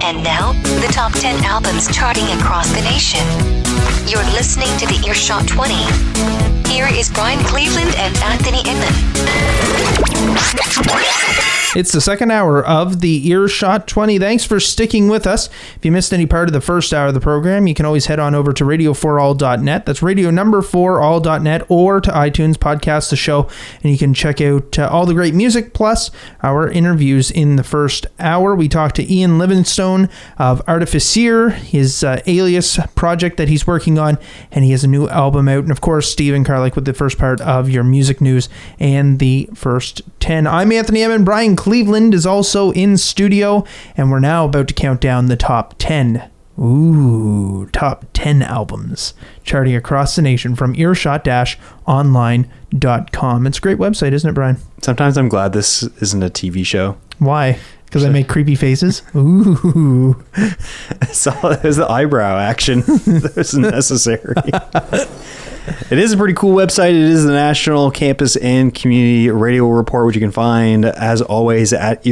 And now, the top 10 albums charting across the nation. You're listening to the Earshot 20. Here is Brian Cleveland and Anthony Inman. It's the second hour of the Earshot 20. Thanks for sticking with us. If you missed any part of the first hour of the program, you can always head on over to radio4all.net. That's radio number 4all.net, or to iTunes, podcast the show, and you can check out all the great music plus our interviews in the first hour. We talked to Ian Livingstone of Artificier, his Alias project that he's working on, and he has a new album out. And of course, Stephen Carlick with the first part of your music news and the first 10. I'm Anthony Emin. Brian Cleveland is also in studio, and we're now about to count down the top 10. Ooh, top 10 albums charting across the nation from earshot-online.com. It's a great website, isn't it, Brian? Sometimes I'm glad this isn't a TV show. Why? Because I make creepy faces? Ooh. So there's the eyebrow action. That was necessary. It is a pretty cool website. It is the National Campus and Community Radio Report, which you can find, as always, at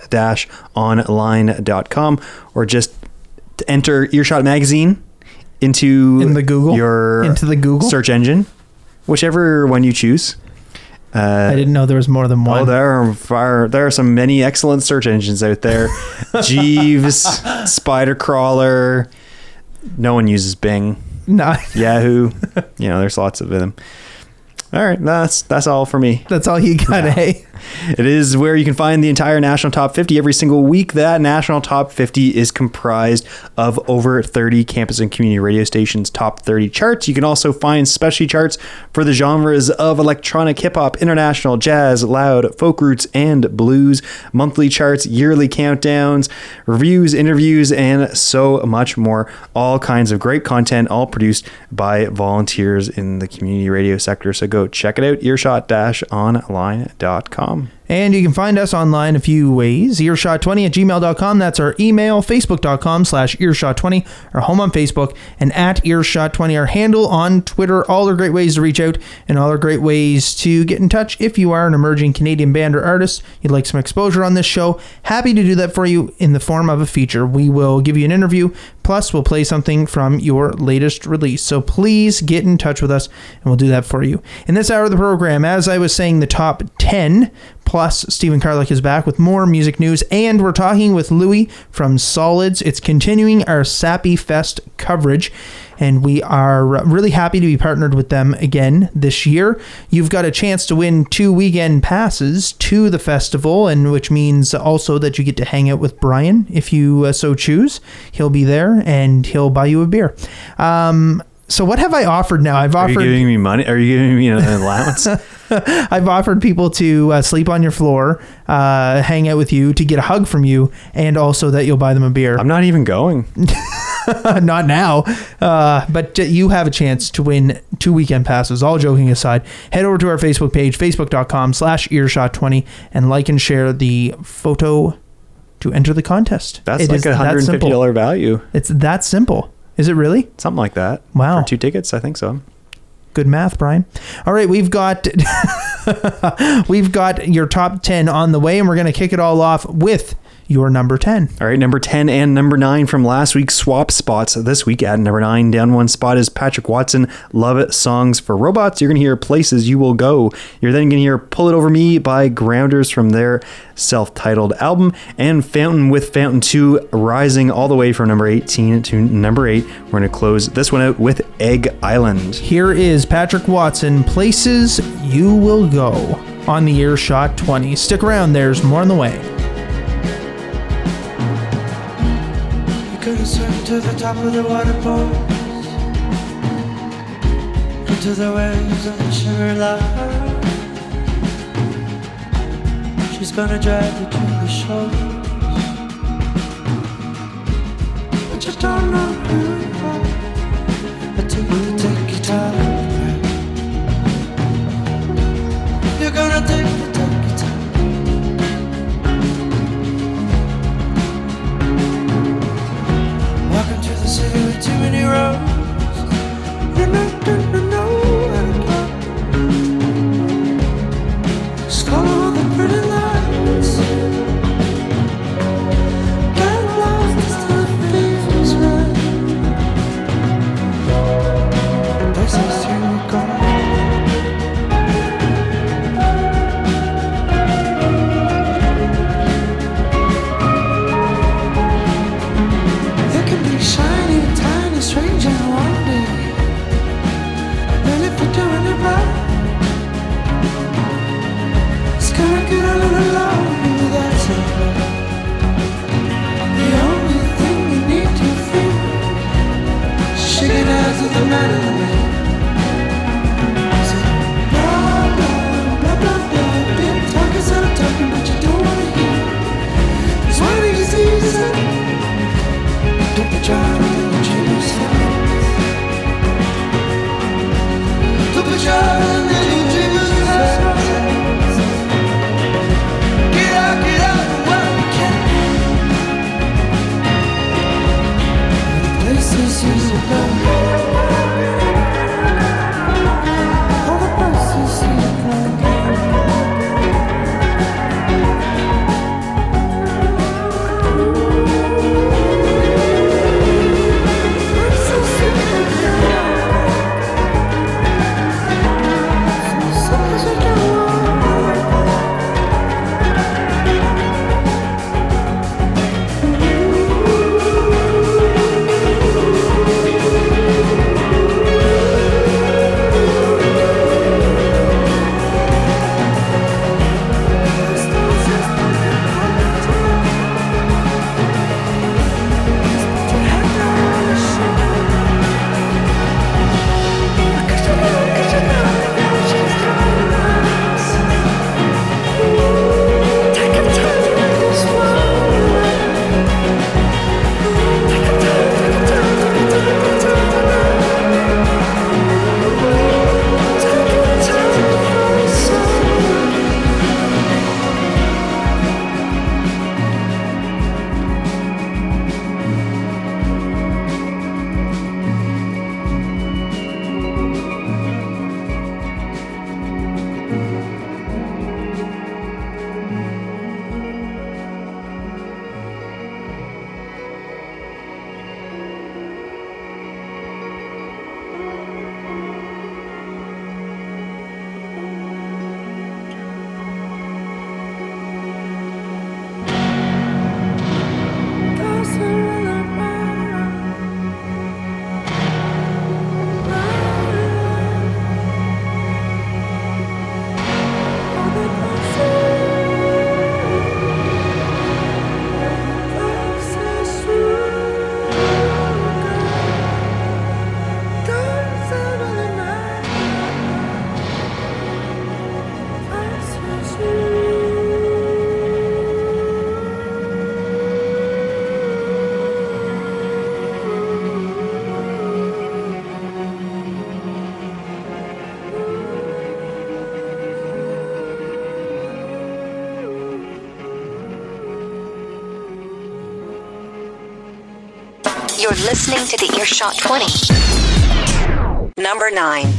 earshot-online.com, or just enter Earshot Magazine into the Google search engine, whichever one you choose. I didn't know there was more than one. Oh, there are some many excellent search engines out there. Jeeves, Spidercrawler. No one uses Bing. No. Yahoo. There's lots of them. All right, that's all for me. That's all you got, hey? It is where you can find the entire National Top 50 every single week. That National Top 50 is comprised of over 30 campus and community radio stations' top 30 charts. You can also find specialty charts for the genres of electronic, hip-hop, international, jazz, loud, folk roots, and blues, monthly charts, yearly countdowns, reviews, interviews, and so much more. All kinds of great content, all produced by volunteers in the community radio sector. So go check it out, earshot-online.com. And you can find us online a few ways. Earshot20@gmail.com. That's our email. Facebook.com/Earshot20. Our home on Facebook. And at Earshot20, our handle on Twitter. All are great ways to reach out, and all are great ways to get in touch if you are an emerging Canadian band or artist. You'd like some exposure on this show. Happy to do that for you in the form of a feature. We will give you an interview, plus we'll play something from your latest release. So please get in touch with us, and we'll do that for you. In this hour of the program, as I was saying, the top 10, plus Stephen Carlick is back with more music news, and we're talking with Louis from Solids. It's continuing our Sappy Fest coverage, and we are really happy to be partnered with them again this year. You've got a chance to win 2 weekend passes to the festival, and which means also that you get to hang out with Brian if you so choose. He'll be there, and he'll buy you a beer. So what have I offered now? Are you giving me money? Are you giving me an allowance? I've offered people to sleep on your floor, hang out with you, to get a hug from you, and also that you'll buy them a beer. I'm not even going. Not now. But you have a chance to win 2 weekend passes. All joking aside, head over to our Facebook page, facebook.com/Earshot20, and like and share the photo to enter the contest. That's like a $150 value. It's that simple. Is it really? Something like that. Wow. For 2 tickets, I think so. Good math, Brian. All right, we've got your top 10 on the way, and we're going to kick it all off with your number 10. All right, number 10 and number 9 from last week's swap spots. This week at number 9, down one spot, is Patrick Watson, Love It Songs for Robots. You're going to hear Places You Will Go. You're then going to hear Pull It Over Me by Grounders from their self-titled album, and Fountain with Fountain 2 rising all the way from number 18 to number 8. We're going to close this one out with Egg Island. Here is Patrick Watson, Places You Will Go, on the Earshot 20. Stick around, there's more on the way. Could have swum to the top of the waterfalls, into the waves of the shiver line. She's gonna drive you to the shore, but you don't know who. I take your time. You're gonna take your time. Walking through the city with too many roads, you're not gonna know where to go. Just follow all the pretty lights. You're listening to the Earshot 20. Number 9.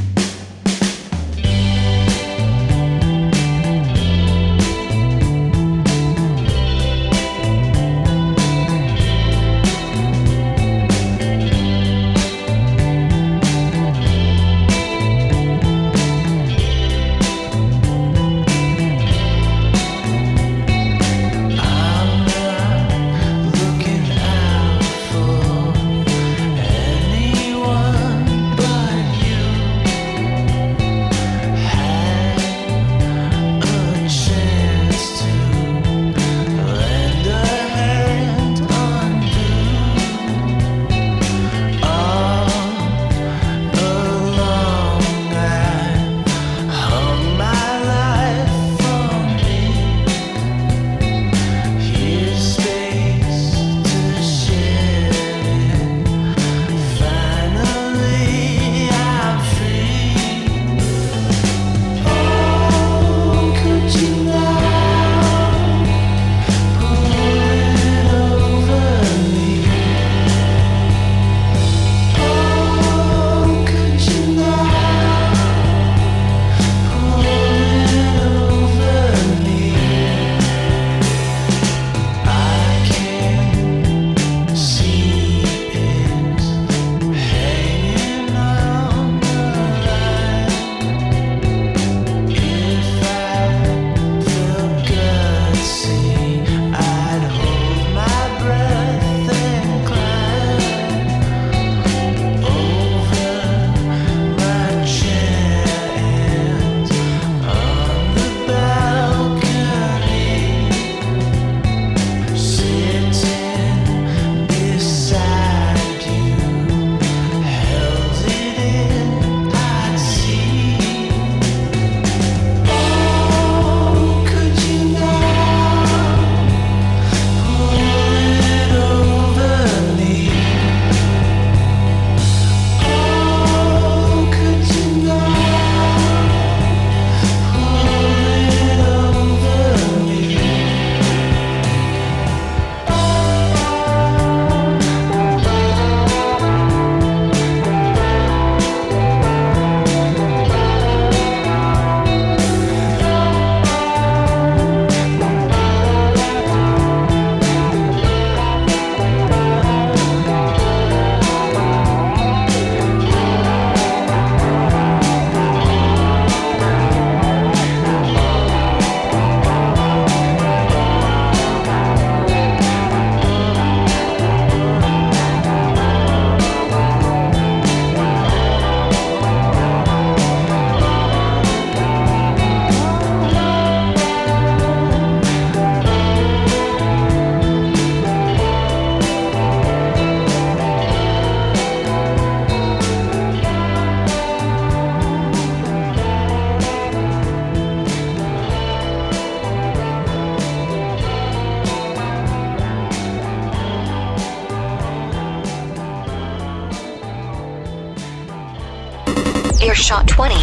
Earshot 20.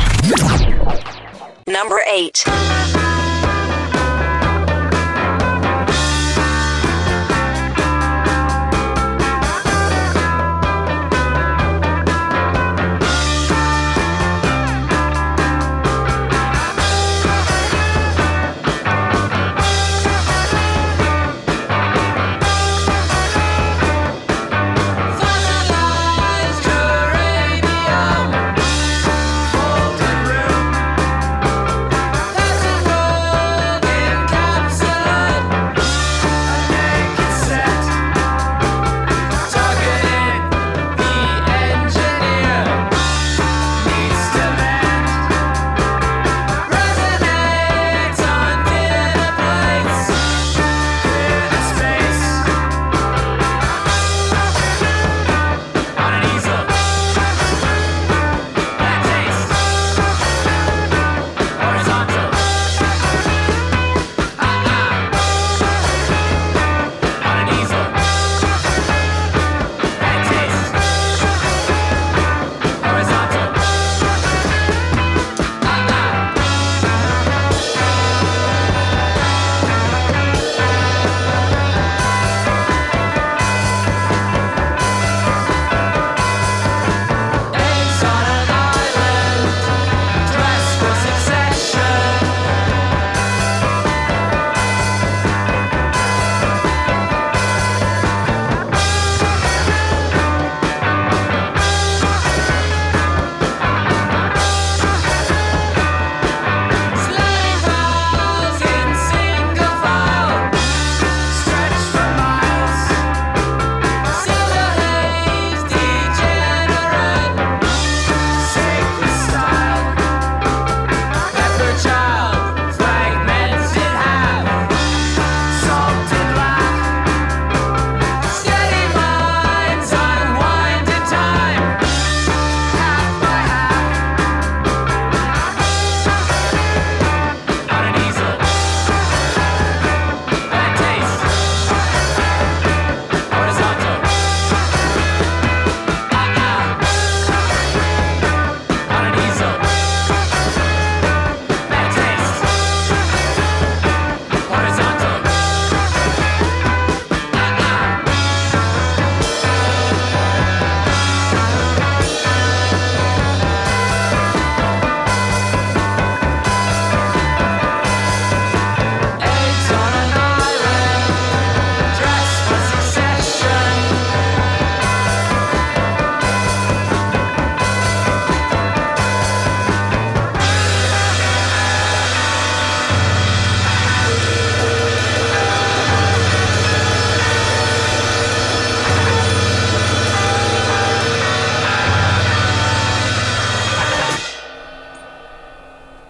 Number 8. That's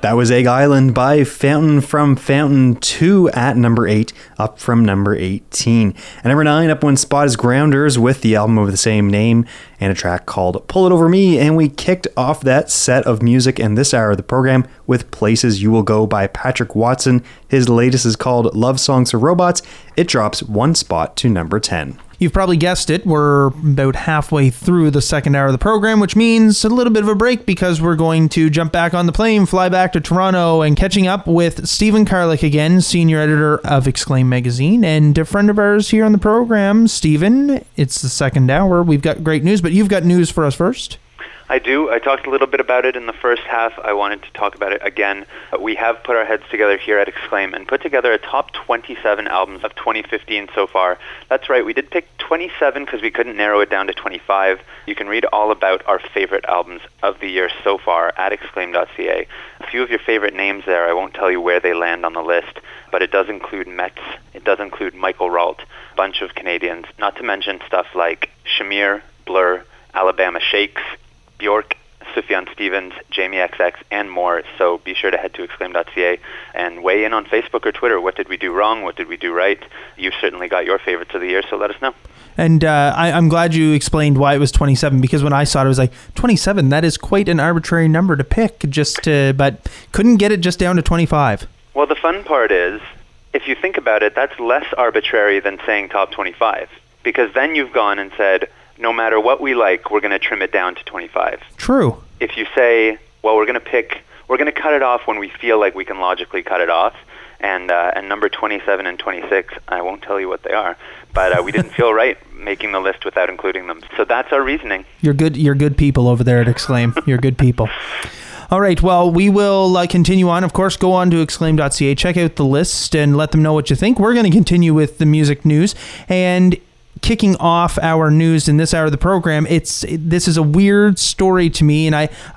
That was Egg Island by Fountain from Fountain 2 at number 8, up from number 18. And number 9, up one spot, is Grounders with the album of the same name and a track called Pull It Over Me. And we kicked off that set of music in this hour of the program with Places You Will Go by Patrick Watson. His latest is called Love Songs for Robots. It drops one spot to number 10. You've probably guessed it, we're about halfway through the second hour of the program, which means a little bit of a break because we're going to jump back on the plane, fly back to Toronto, and catching up with Stephen Karlik again, senior editor of Exclaim magazine, and a friend of ours here on the program. Stephen, it's the second hour. We've got great news, but you've got news for us first. I do. I talked a little bit about it in the first half. I wanted to talk about it again. We have put our heads together here at Exclaim and put together a top 27 albums of 2015 so far. That's right, we did pick 27 because we couldn't narrow it down to 25. You can read all about our favorite albums of the year so far at exclaim.ca. A few of your favorite names there. I won't tell you where they land on the list, but it does include Metz. It does include Michael Ralt, a bunch of Canadians, not to mention stuff like Shamir, Blur, Alabama Shakes, Bjork, Sufjan Stevens, Jamie XX, and more. So be sure to head to exclaim.ca and weigh in on Facebook or Twitter. What did we do wrong? What did we do right? You've certainly got your favorites of the year, so let us know. And I'm glad you explained why it was 27, because when I saw it, I was like, 27, that is quite an arbitrary number to pick, but couldn't get it just down to 25. Well, the fun part is, if you think about it, that's less arbitrary than saying top 25, because then you've gone and said, no matter what we like, we're going to trim it down to 25. True. If you say, well, we're going to cut it off when we feel like we can logically cut it off, and number 27 and 26, I won't tell you what they are, but we didn't feel right making the list without including them. So that's our reasoning. You're good people over there at Exclaim. You're good people. All right, well, we will continue on. Of course, go on to exclaim.ca, check out the list, and let them know what you think. We're going to continue with the music news, and kicking off our news in this hour of the program, this is a weird story to me, and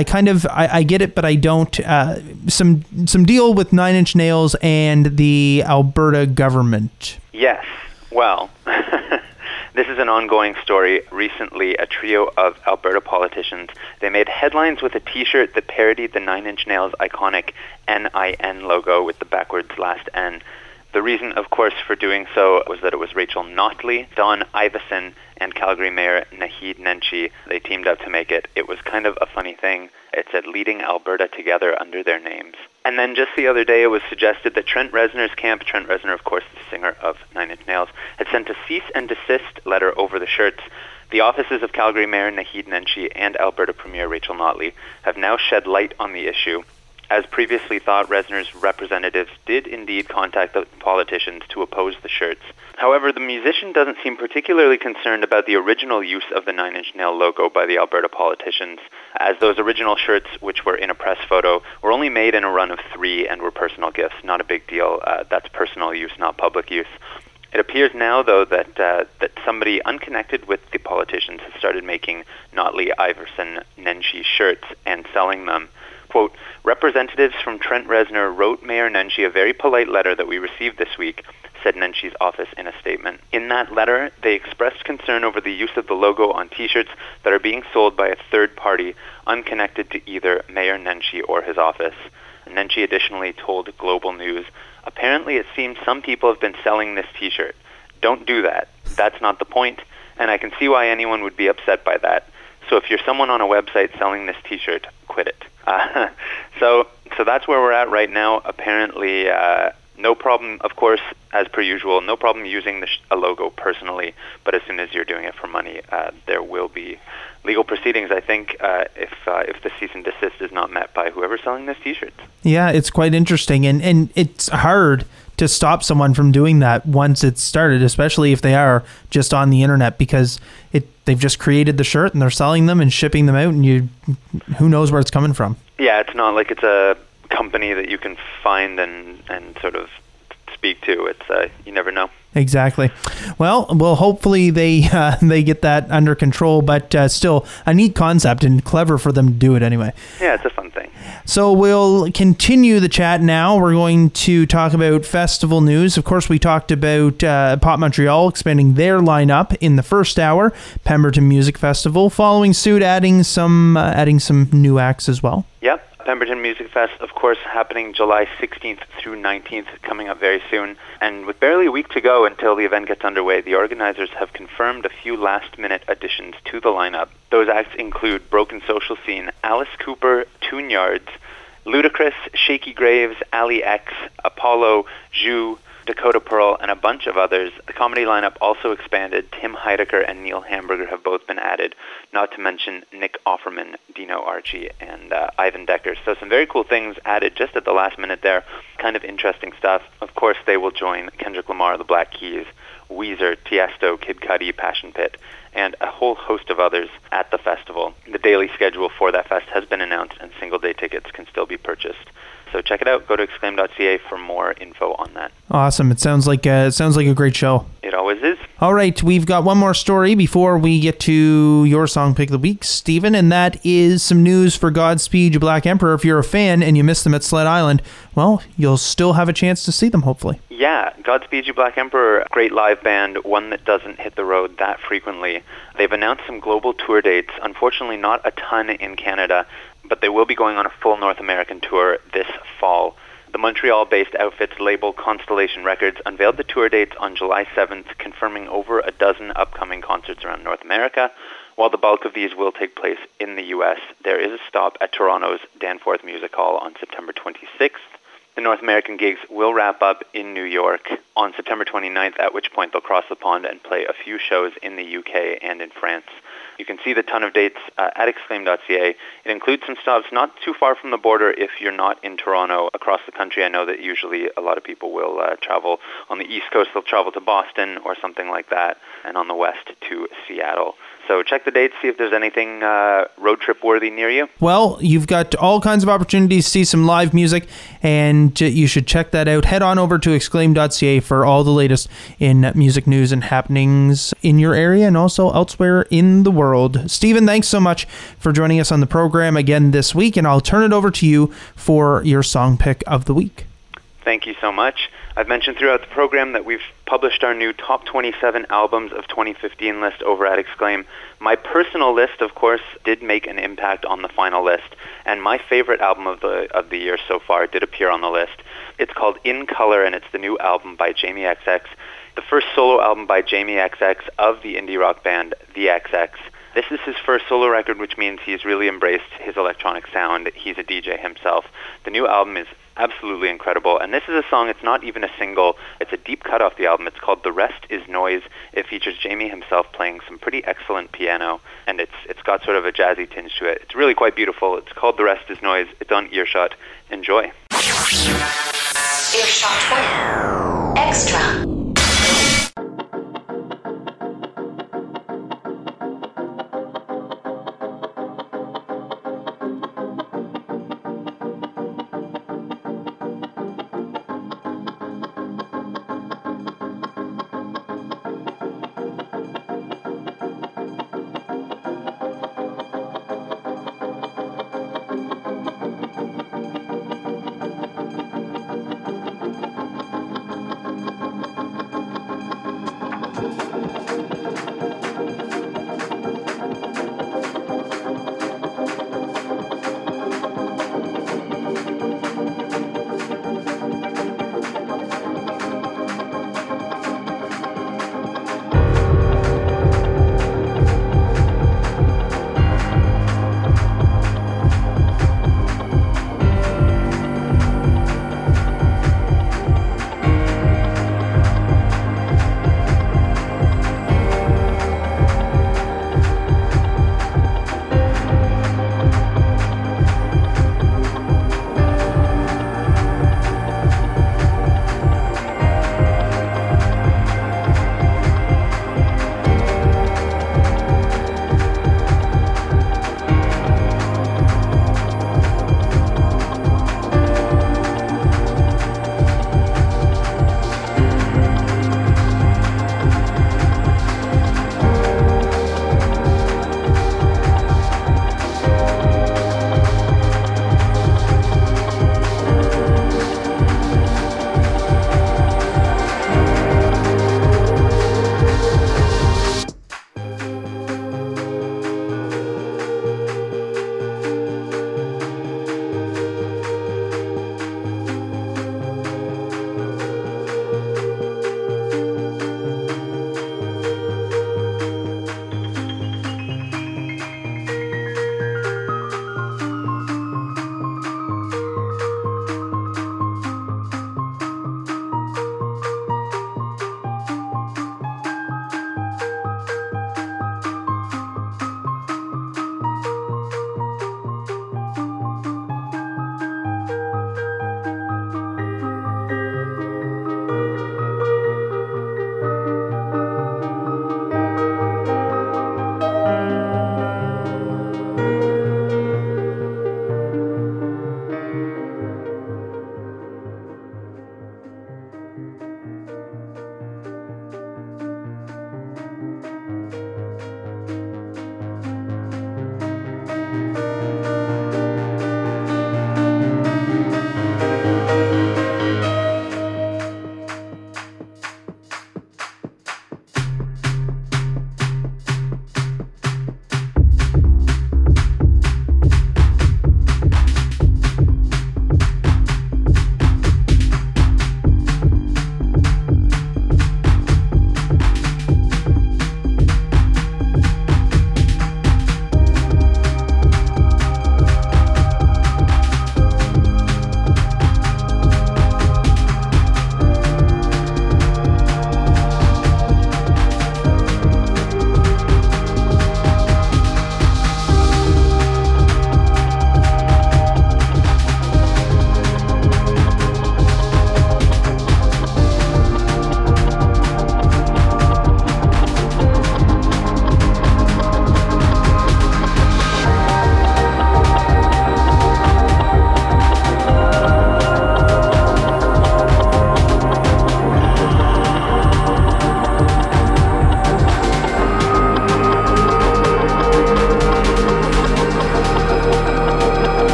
I get it, but I don't. Some deal with Nine Inch Nails and the Alberta government. Yes. Well, this is an ongoing story. Recently, a trio of Alberta politicians, they made headlines with a T-shirt that parodied the Nine Inch Nails iconic NIN logo with the backwards last N. The reason, of course, for doing so was that it was Rachel Notley, Don Iveson, and Calgary Mayor Naheed Nenshi. They teamed up to make it. It was kind of a funny thing. It said leading Alberta together under their names. And then just the other day, it was suggested that Trent Reznor's camp, Trent Reznor, of course, the singer of Nine Inch Nails, had sent a cease and desist letter over the shirts. The offices of Calgary Mayor Naheed Nenshi and Alberta Premier Rachel Notley have now shed light on the issue. As previously thought, Reznor's representatives did indeed contact the politicians to oppose the shirts. However, the musician doesn't seem particularly concerned about the original use of the Nine Inch Nail logo by the Alberta politicians, as those original shirts, which were in a press photo, were only made in a run of 3 and were personal gifts. Not a big deal. That's personal use, not public use. It appears now, though, that somebody unconnected with the politicians has started making Notley, Iverson, Nenshi shirts and selling them. Quote, representatives from Trent Reznor wrote Mayor Nenshi a very polite letter that we received this week, said Nenshi's office in a statement. In that letter, they expressed concern over the use of the logo on T-shirts that are being sold by a third party unconnected to either Mayor Nenshi or his office. Nenshi additionally told Global News, apparently it seems some people have been selling this T-shirt. Don't do that. That's not the point, and I can see why anyone would be upset by that. So if you're someone on a website selling this T-shirt, quit it. So that's where we're at right now. Apparently, no problem, of course, as per usual, no problem using a logo personally, but as soon as you're doing it for money, there will be legal proceedings, I think, if the cease and desist is not met by whoever's selling this T-shirts. Yeah, it's quite interesting, and it's hard to stop someone from doing that once it's started, especially if they are just on the internet, because they've just created the shirt and they're selling them and shipping them out, and who knows where it's coming from. Yeah, it's not like it's a company that you can find and sort of speak to. It's you never know. Exactly. Well, hopefully they get that under control, but still a neat concept and clever for them to do it anyway. Yeah, it's a fun thing. So we'll continue the chat now. We're going to talk about festival news. Of course, we talked about Pop Montreal expanding their lineup in the first hour. Pemberton Music Festival following suit, adding some new acts as well. Yep. Pemberton Music Fest, of course, happening July 16th through 19th, coming up very soon. And with barely a week to go until the event gets underway, the organizers have confirmed a few last-minute additions to the lineup. Those acts include Broken Social Scene, Alice Cooper, Tune Yards, Ludacris, Shaky Graves, Ali X, Apollo, Ju, Dakota Pearl, and a bunch of others. The comedy lineup also expanded. Tim Heidecker and Neil Hamburger have both been added, not to mention Nick Offerman, Dino Archie, and Ivan Decker. So some very cool things added just at the last minute there. Kind of interesting stuff. Of course, they will join Kendrick Lamar, the Black Keys, Weezer, Tiesto, Kid Cudi, Passion Pit, and a whole host of others at the festival. The daily schedule for that fest has been announced, and single-day tickets can still be purchased. So check it out. Go to exclaim.ca for more info on that. Awesome. It sounds like a great show. It always is. All right, we've got one more story before we get to your song pick of the week, Stephen, and that is some news for Godspeed You Black Emperor. If you're a fan and you missed them at Sled Island, well, you'll still have a chance to see them, hopefully. Yeah, Godspeed You Black Emperor, great live band, one that doesn't hit the road that frequently. They've announced some global tour dates, unfortunately not a ton in Canada, but they will be going on a full North American tour this fall. The Montreal-based outfit's label Constellation Records unveiled the tour dates on July 7th, confirming over a dozen upcoming concerts around North America. While the bulk of these will take place in the U.S., there is a stop at Toronto's Danforth Music Hall on September 26th. The North American gigs will wrap up in New York on September 29th, at which point they'll cross the pond and play a few shows in the UK and in France. You can see the ton of dates at exclaim.ca. It includes some stops not too far from the border if you're not in Toronto. Across the country, I know that usually a lot of people will travel. On the East Coast, they'll travel to Boston or something like that, and on the West to Seattle. So check the dates, see if there's anything road trip worthy near you. Well, you've got all kinds of opportunities to see some live music, and you should check that out. Head on over to exclaim.ca for all the latest in music news and happenings in your area and also elsewhere in the world. Stephen, thanks so much for joining us on the program again this week, and I'll turn it over to you for your song pick of the week. Thank you so much. I've mentioned throughout the program that we've published our new Top 27 Albums of 2015 list over at Exclaim. My personal list, of course, did make an impact on the final list, and my favorite album of the year so far did appear on the list. It's called In Color, and it's the new album by Jamie XX, the first solo album by Jamie XX of the indie rock band The XX. This is his first solo record, which means he's really embraced his electronic sound. He's a DJ himself. The new album is absolutely incredible, and this is a song, it's not even a single, it's a deep cut off the album. It's called The Rest Is Noise. It features Jamie himself playing some pretty excellent piano, and it's got sort of a jazzy tinge to it. It's really quite beautiful. It's called The Rest Is Noise. It's on Earshot. Enjoy. Earshot 20 Extra.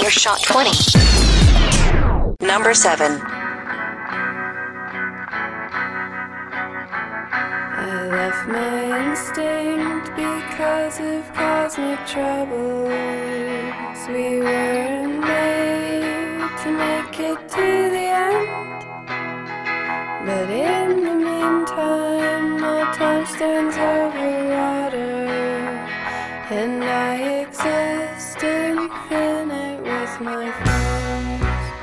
Earshot 20. Number 7. I left my instinct because of cosmic troubles. We weren't made to make it to the end. But in the meantime, my time stands over water, and I exist infinite with my friends.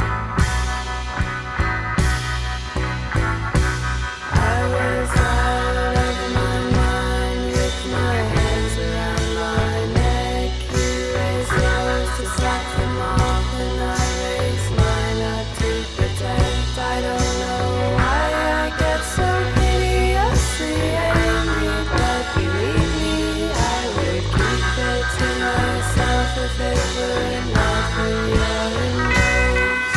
I was out of my mind with my hands around my neck. You raised yours to slap them off, and I raised mine up to protect. I don't know why I get so hideously angry, but believe me, I would keep it to myself if it were not for your embrace.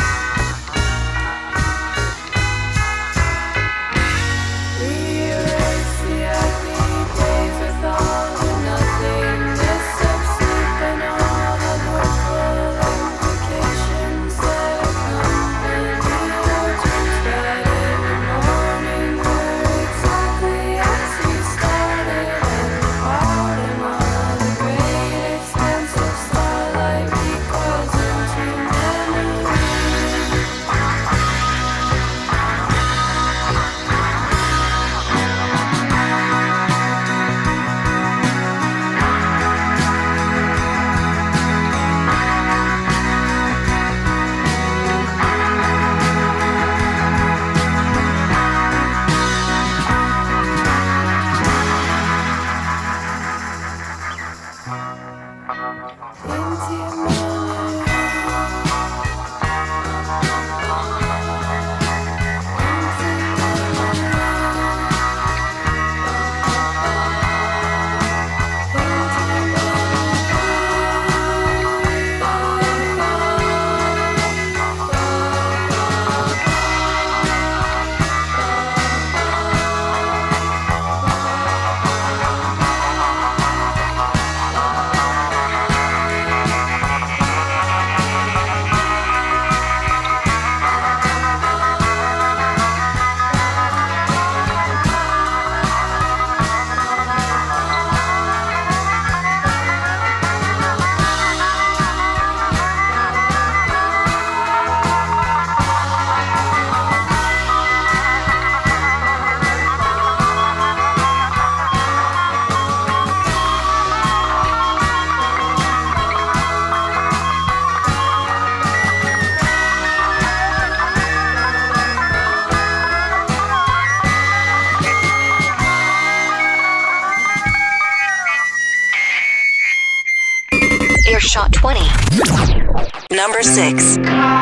We erase the ugly days with all the nothingness of sleep and all the hopeful implications that accompany our dreams. But in the morning we're exactly as we started, and the bottom of the great expansive starlight recoils into memory. Into Earshot 20. Number 6.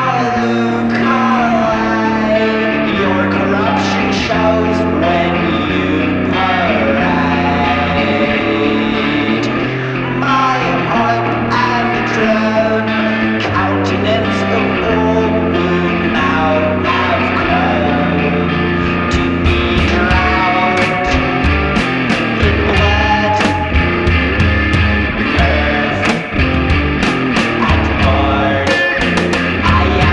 Your corruption shows when you parade. My heart and the throne, countenance of all who now have grown to be drowned in wet earth and board. I am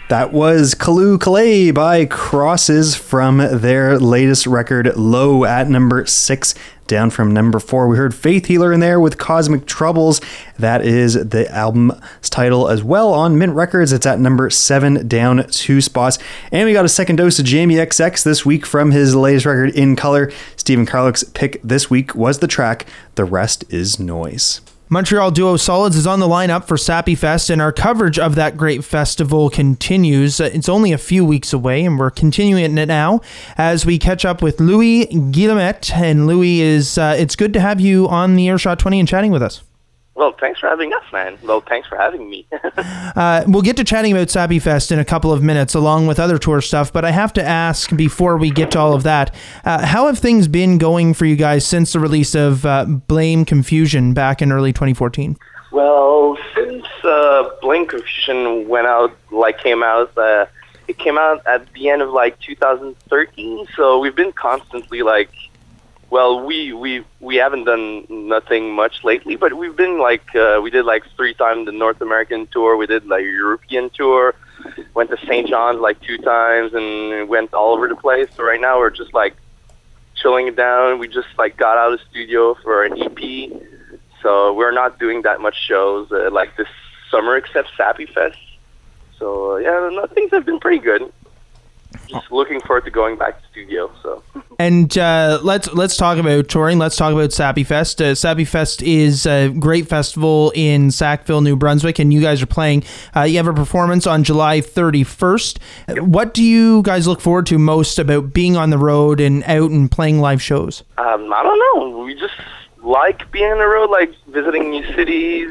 That was Kalu Kalei by Crosses from their latest record, Low, at number 6, down from number 4. We heard Faith Healer in there with Cosmic Troubles. That is the album's title as well on Mint Records. It's at number 7, down 2 spots. And we got a second dose of Jamie XX this week from his latest record, In Color. Stephen Carlick's pick this week was the track, The Rest Is Noise. Montreal duo Solids is on the lineup for Sappy Fest, and our coverage of that great festival continues. It's only a few weeks away, and we're continuing it now as we catch up with Louis Guillemette. And Louis, it's good to have you on the Earshot 20 and chatting with us. Well, thanks for having us, man. Well, thanks for having me. We'll get to chatting about Sappy Fest in a couple of minutes, along with other tour stuff, but I have to ask, before we get to all of that, how have things been going for you guys since the release of Blame Confusion back in early 2014? Well, since Blame Confusion came out, it came out at the end of 2013, so we've been constantly well, we haven't done nothing much lately, but we've been we did 3 times the North American tour. We did a European tour, went to St. John's 2 times, and went all over the place. So right now we're just chilling it down. We just got out of the studio for an EP, so we're not doing that much shows this summer except Sappy Fest. So yeah, things have been pretty good. Just looking forward to going back to studio. So, and let's talk about touring. Let's talk about Sappy Fest. Sappy Fest is a great festival in Sackville, New Brunswick, and you guys are playing. You have a performance on July 31st. Yep. What do you guys look forward to most about being on the road and out and playing live shows? I don't know. We just like being on the road, visiting new cities.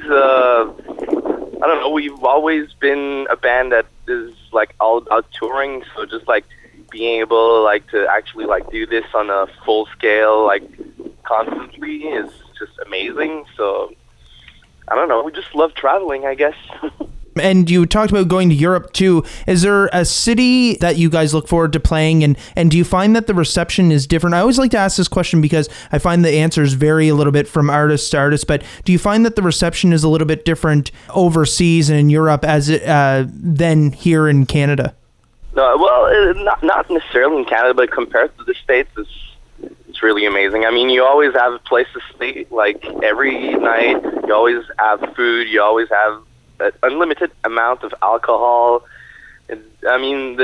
I don't know. We've always been a band that is all about touring, so just being able to actually do this on a full scale constantly is just amazing. So I don't know. We just love traveling, I guess. And you talked about going to Europe too. Is there a city that you guys look forward to playing, and do you find that the reception is different? I always like to ask this question because I find the answers vary a little bit from artist to artist, but do you find that the reception is a little bit different overseas and in Europe than here in Canada? No, well, not necessarily in Canada, but compared to the States, it's really amazing. I mean, you always have a place to stay, every night. You always have food. You always have an unlimited amount of alcohol. I mean,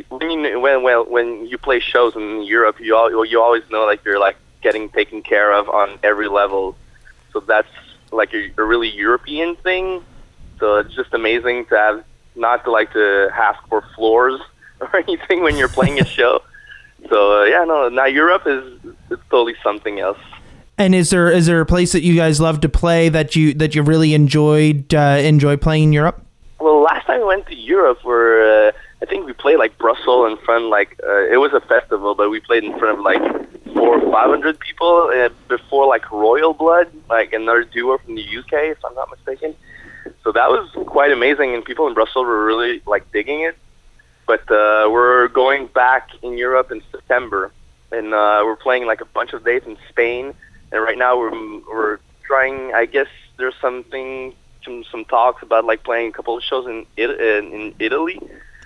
when you play shows in Europe, you always know you're getting taken care of on every level. So that's a really European thing. So it's just amazing to have not to ask for floors or anything when you're playing a show. So now Europe it's totally something else. And is there a place that you guys love to play that you really enjoy playing in Europe? Well, last time we went to Europe, I think we played Brussels in front it was a festival, but we played in front of 400 or 500 people before Royal Blood, another duo from the UK, if I'm not mistaken. So that was quite amazing, and people in Brussels were really digging it. But we're going back in Europe in September, and we're playing a bunch of dates in Spain. And right now we're trying. I guess there's some talks about playing a couple of shows in Italy.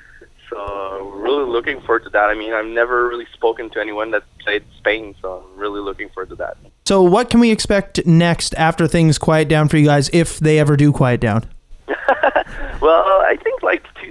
So we're really looking forward to that. I mean, I've never really spoken to anyone that played Spain, so I'm really looking forward to that. So what can we expect next after things quiet down for you guys, if they ever do quiet down? Well, I think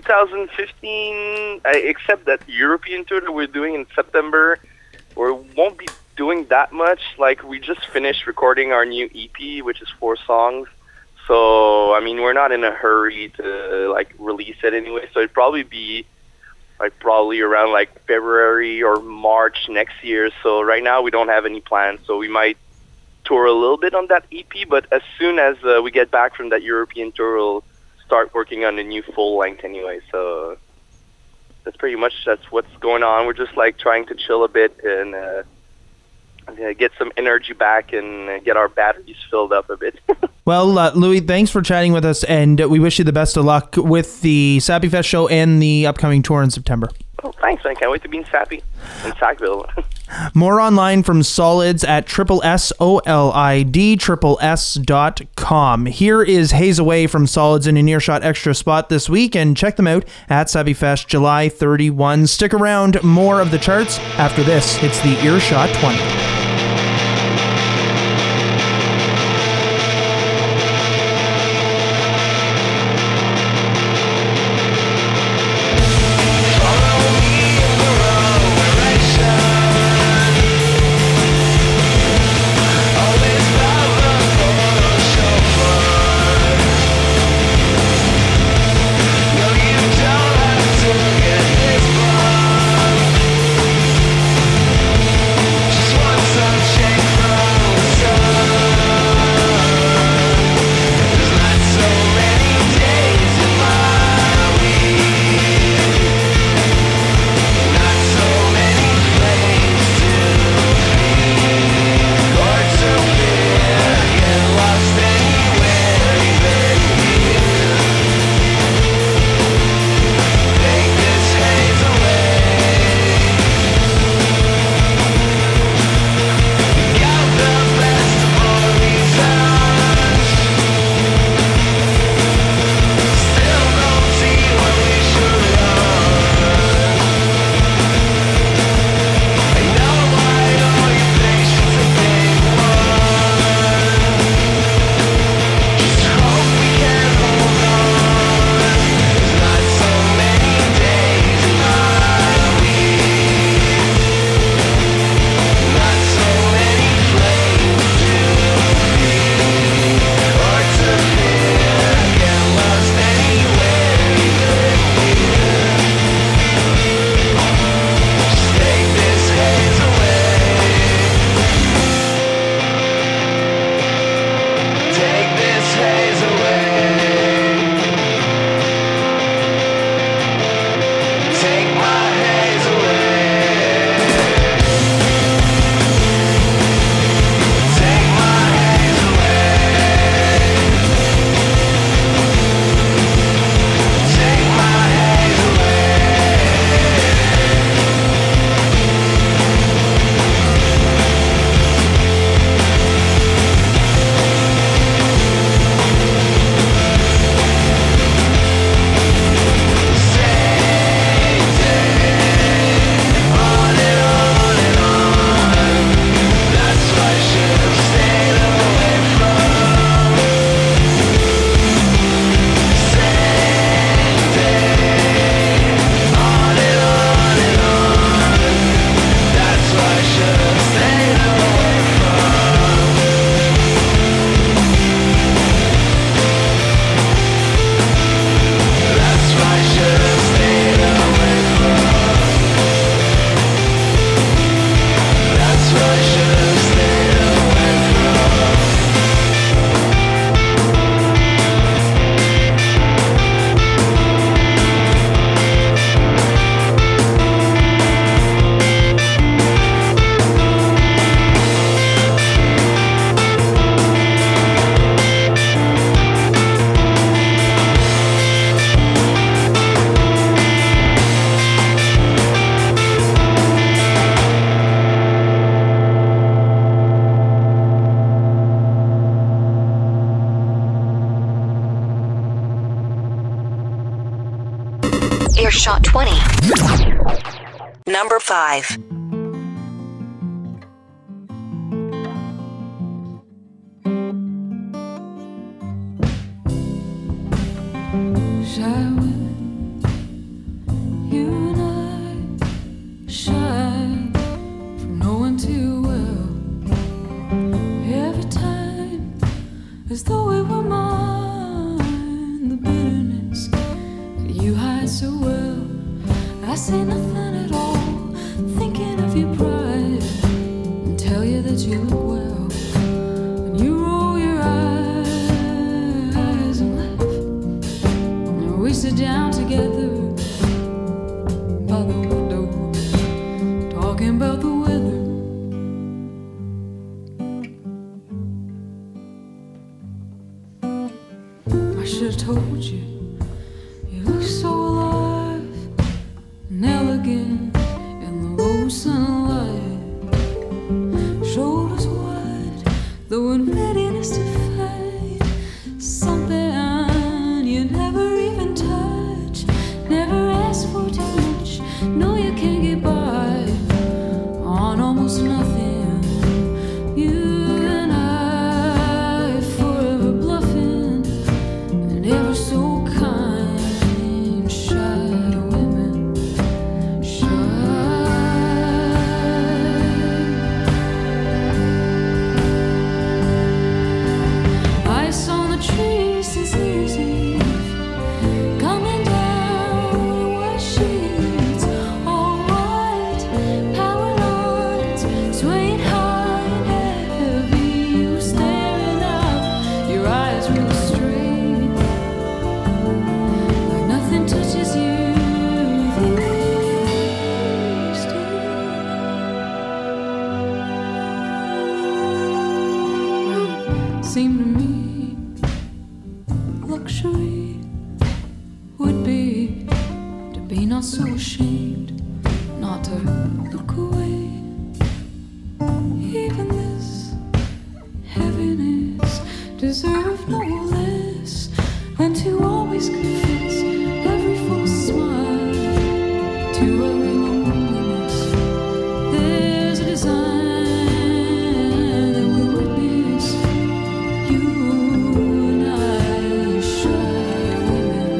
2015, except that European tour that we're doing in September, we won't be doing that much. We just finished recording our new EP, which is 4 songs. So, I mean, we're not in a hurry to release it anyway. So it'd probably be probably around February or March next year. So right now we don't have any plans. So we might tour a little bit on that EP, but as soon as we get back from that European tour, we'll start working on the new full length anyway. So that's pretty much what's going on. We're just trying to chill a bit and get some energy back and get our batteries filled up a bit. Well, Louis, thanks for chatting with us, and we wish you the best of luck with the Sappy Fest show and the upcoming tour in September. Oh, thanks. thanks, man. Can't wait to be in Sappy, in Sackville. More online from Solids at SSOLID .com. Here is Haze Away from Solids in an Earshot Extra spot this week, and check them out at Savvyfest July 31. Stick around, more of the charts after this. It's the Earshot 20. Earshot 20. Number 5. Shy when you and I shy from knowing too well. Every time, as though we were mine, the bitterness that you hide so well. I say nothing at all, thinking of your pride, and tell you that you look well. And you roll your eyes and laugh. We sit down together by the window, talking about the weather. I should have told you, you look so alive, and elegant in the low sunlight. Shoulders wide, though in readiness to fight. Something you never even touch, never ask for too much. No, you can't get by on almost nothing. You and I forever bluffing, and ever so kind, shy women, ice on the trees since New Year's Eve, coming down white sheets, all white, power lines, swaying high and heavy. You were staring out, your eyes real straight, like nothing touches you these days. Seemed to me luxury would be to be not so ashamed, not to look away. Even this heaviness deserved no less than to always confess every false smile to every loneliness. There's a design that we witness. You and I, shy women,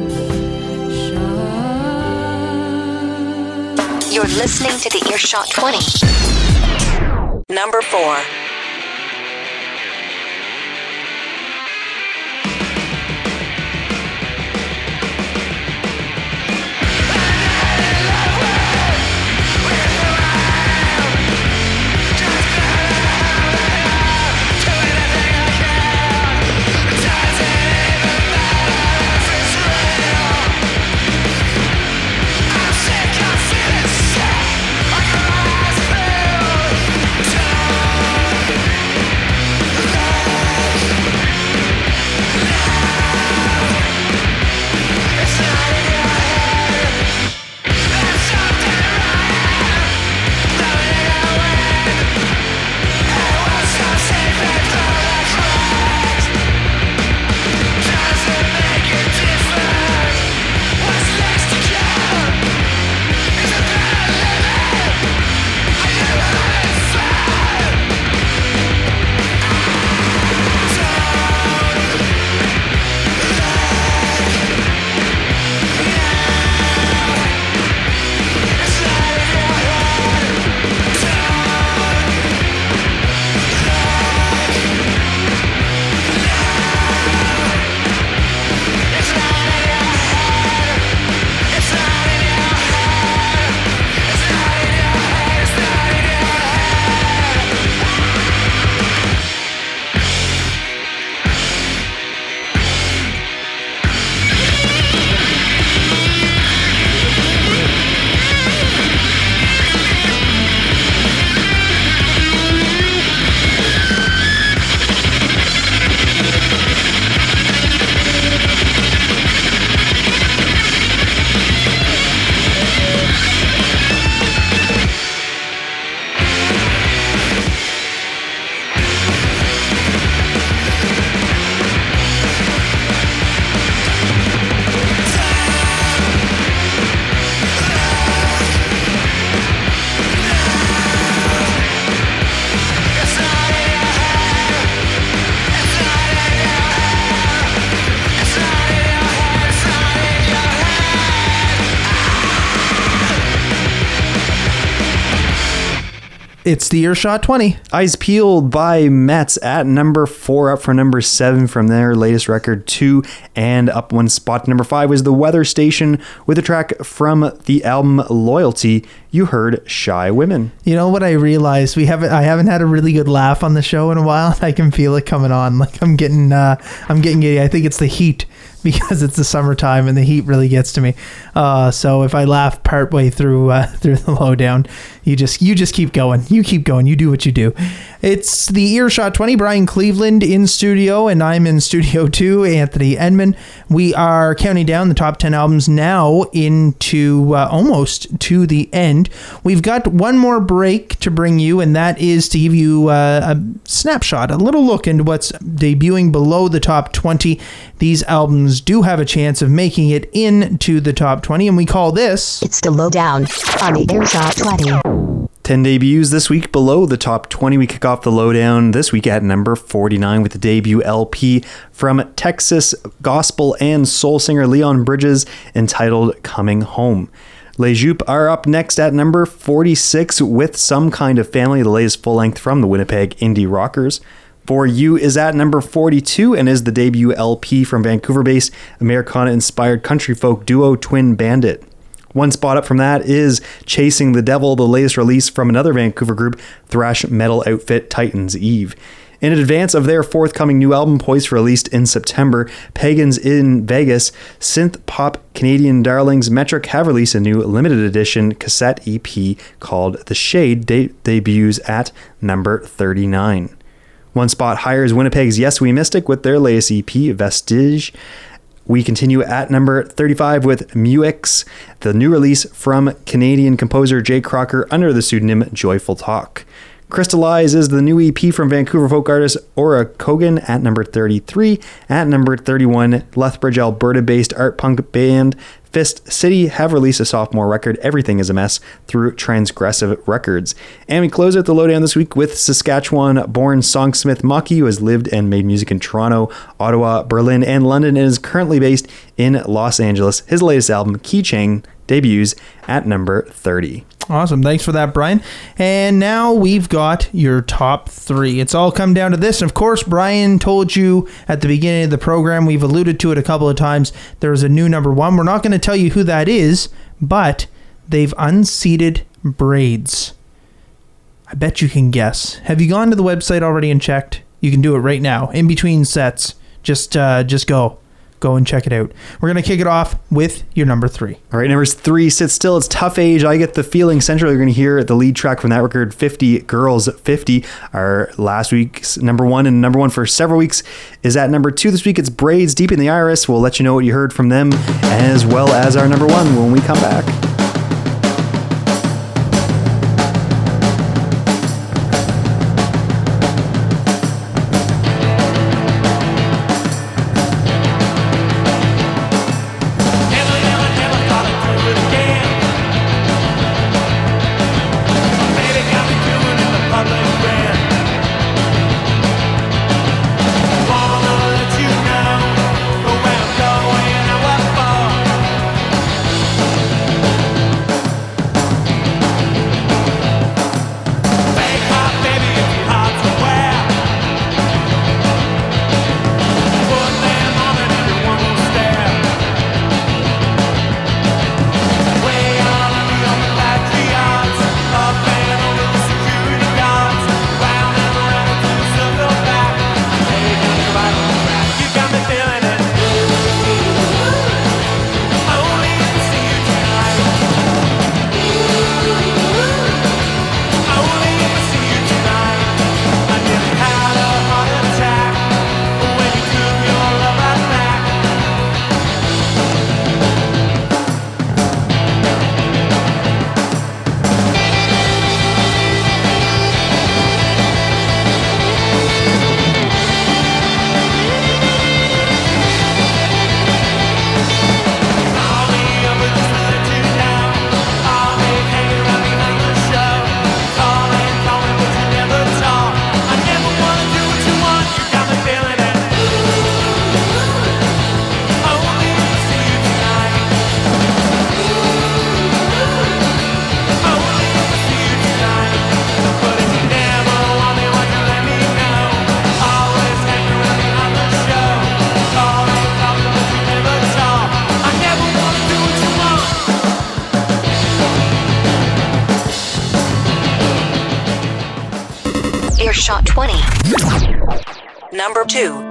shy. You're listening to the Earshot 20. Number 4. It's the Earshot 20. Eyes Peeled by Mets at number 4, up from number 7 from their latest record 2, and up one spot to number 5 was The Weather Station with a track from the album Loyalty. You heard Shy Women. You know what I realized? I haven't had a really good laugh on the show in a while. I can feel it coming on. Like I'm getting giddy. I think it's the heat, because it's the summertime and the heat really gets to me. So if I laugh partway through the lowdown, You just keep going. You keep going. You do what you do. It's the Earshot 20. Brian Cleveland in studio, and I'm in studio too, Anthony Edmond. We are counting down the top 10 albums now into almost to the end. We've got one more break to bring you, and that is to give you a snapshot, a little look into what's debuting below the top 20. These albums do have a chance of making it into the top 20, and we call this... It's the lowdown on the Earshot 20. 10 debuts this week below the top 20. We kick off the lowdown this week at number 49 with the debut LP from Texas gospel and soul singer Leon Bridges entitled Coming Home. Les Jupes are up next at number 46 with Some Kind of Family, the latest full-length from the Winnipeg Indie Rockers. For You is at number 42 and is the debut LP from Vancouver-based Americana-inspired country folk duo Twin Bandit. One spot up from that is Chasing the Devil, the latest release from another Vancouver group, thrash metal outfit Titans Eve. In advance of their forthcoming new album, poised for release in September, Pagans in Vegas, synth pop Canadian darlings Metric have released a new limited edition cassette EP called The Shade, debuts at number 39. One spot higher is Winnipeg's Yes We Mystic with their latest EP, Vestige. We continue at number 35 with Muix, the new release from Canadian composer Jay Crocker under the pseudonym Joyful Talk. Crystallize is the new EP from Vancouver folk artist Aura Kogan at number 33. At number 31, Lethbridge, Alberta-based art punk band Fist City have released a sophomore record, Everything is a Mess, through Transgressive Records. And we close out the lowdown this week with Saskatchewan-born songsmith Maki, who has lived and made music in Toronto, Ottawa, Berlin, and London, and is currently based in Los Angeles. His latest album, Keychain, debuts at number 30. Awesome. Thanks for that, Brian. And now we've got your top 3. It's all come down to this. And of course, Brian told you at the beginning of the program, we've alluded to it a couple of times, there's a new number 1. We're not going to tell you who that is, but they've unseated Braids. I bet you can guess. Have you gone to the website already and checked? You can do it right now. In between sets. Just go. Go and check it out. We're going to kick it off with your number 3. All right, number 3, Sit Still. It's Tough Age. I Get the Feeling Central. You're going to hear the lead track from that record, 50 Girls 50. Our last week's number 1 and number 1 for several weeks is at number 2 this week. It's Braids, Deep in the Iris. We'll let you know what you heard from them as well as our number 1 when we come back. Earshot 20. Number 2.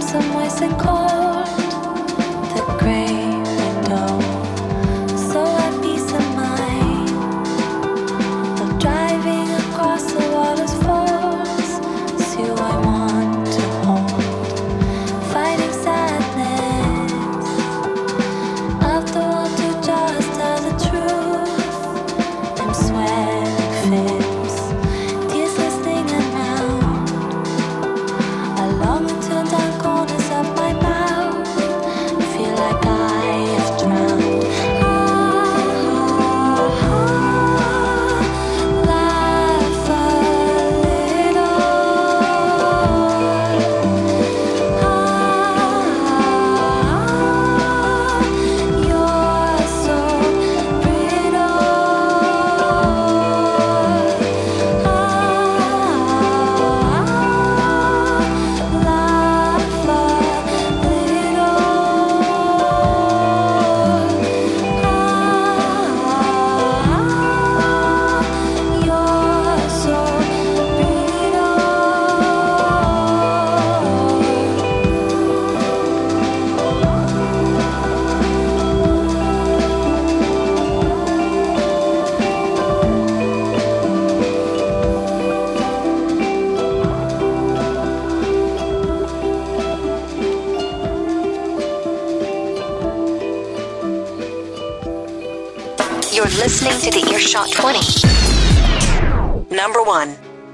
some moist and cold. The gray window, so at peace of mind. Of driving across the waterfalls, it's you I want to hold. Fighting sadness, after all to just tell the truth. I'm sweating fits, tears glistening around. I long to turn down corners of my mouth. Feel like I have drowned. Laugh a little. You're so brittle. Laugh a little. You're so You're listening to the Earshot 20. Number 1.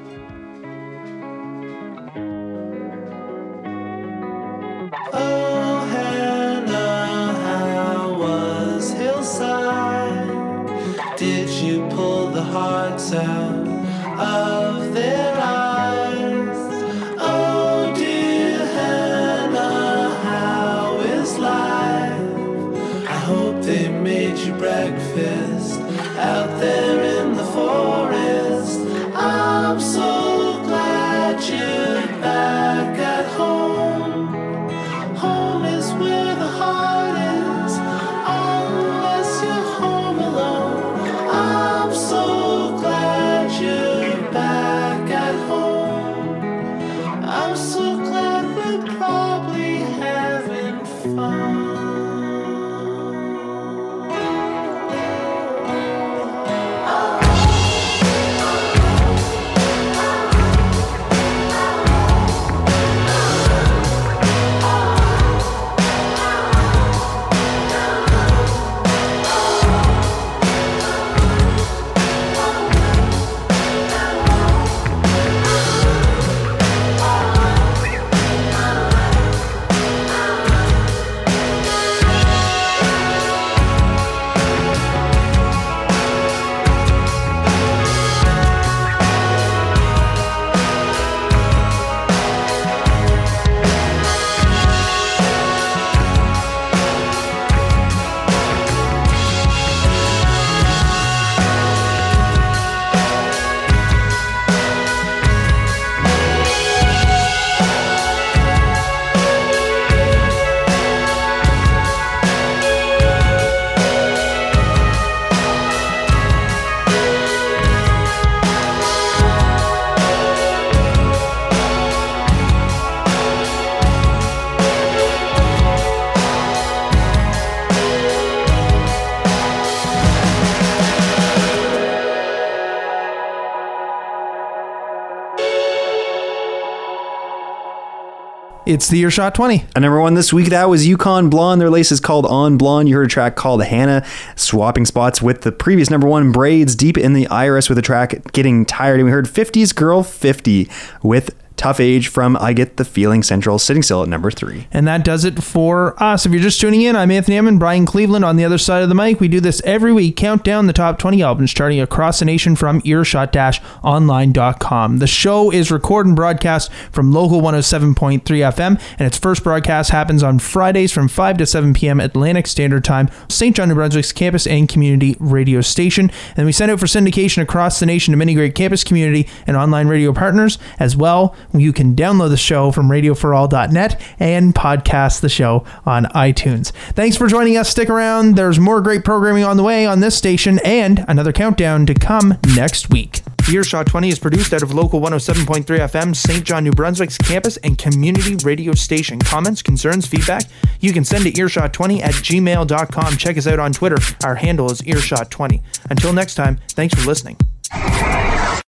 Oh, Hannah, how was Hillside? Did you pull the hearts out of their eyes? Oh, dear Hannah, how is life? I hope they made you breakfast out there in the forest. I'm so glad you're back at home. Home is where the heart is, unless you're home alone. I'm so glad you're back at home. I'm so glad we're probably having fun. It's the Earshot 20. And number 1 this week, that was Yukon Blonde. Their latest is called On Blonde. You heard a track called Hannah, swapping spots with the previous number 1, Braids, deep in the iris with the track Getting Tired. And we heard 50s Girl 50 with Tough Age from I Get the Feeling Central, sitting still at number 3. And that does it for us. If you're just tuning in, I'm Anthony Emmon, Brian Cleveland on the other side of the mic. We do this every week, count down the top 20 albums charting across the nation from earshot-online.com. The show is recorded and broadcast from local 107.3 FM, and its first broadcast happens on Fridays from 5 to 7 p.m. Atlantic Standard Time, St. John, New Brunswick's campus and community radio station. And we send out for syndication across the nation to many great campus, community, and online radio partners. As well, you can download the show from radioforall.net and podcast the show on iTunes. Thanks for joining us. Stick around. There's more great programming on the way on this station and another countdown to come next week. Earshot 20 is produced out of local 107.3 FM, St. John, New Brunswick's campus and community radio station. Comments, concerns, feedback, you can send to earshot20@gmail.com. Check us out on Twitter. Our handle is earshot20. Until next time, thanks for listening.